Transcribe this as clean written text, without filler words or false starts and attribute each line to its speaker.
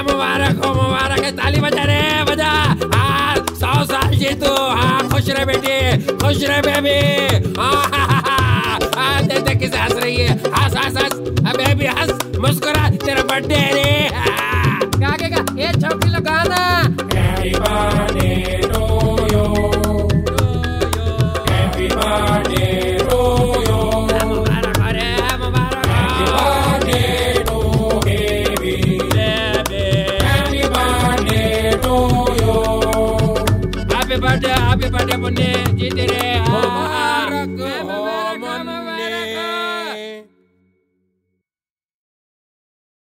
Speaker 1: हाँ मुबारक है, ताली बजा रे बजा। हाँ 100 साल जी तू, हाँ खुश रहे बेटी, खुश रहे बेबी। हाँ देख किसे हंस रही है, हंस हंस हंस बेबी हंस, मुस्कुरा, तेरा बर्थडे है रे।
Speaker 2: गाएगा ये छोटी लो गाना।
Speaker 3: Happy birthday to you. Happy birthday to you.
Speaker 1: मुबारक हो रे, मुबारक
Speaker 3: Happy
Speaker 1: हो।
Speaker 3: birthday to baby.
Speaker 1: Baby
Speaker 3: Happy birthday to you.
Speaker 1: Happy birthday मुन्नी, जीते रे।
Speaker 2: मुबारक हो।